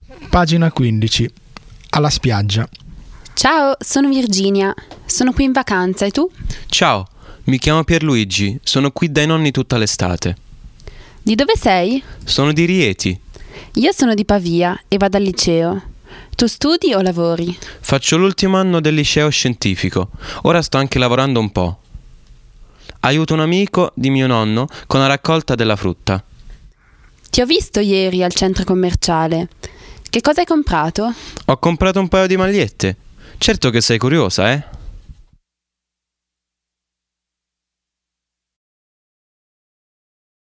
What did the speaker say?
Pagina 15. Alla spiaggia. Ciao, sono Virginia. Sono qui in vacanza, e tu? Ciao, mi chiamo Pierluigi, sono qui dai nonni tutta l'estate. Di dove sei? Sono di Rieti. Io sono di Pavia e vado al liceo. Tu studi o lavori? Faccio l'ultimo anno del liceo scientifico. Ora sto anche lavorando un po'. Aiuto un amico di mio nonno con la raccolta della frutta. Ti ho visto ieri al centro commerciale. Che cosa hai comprato? Ho comprato un paio di magliette. Certo che sei curiosa, eh?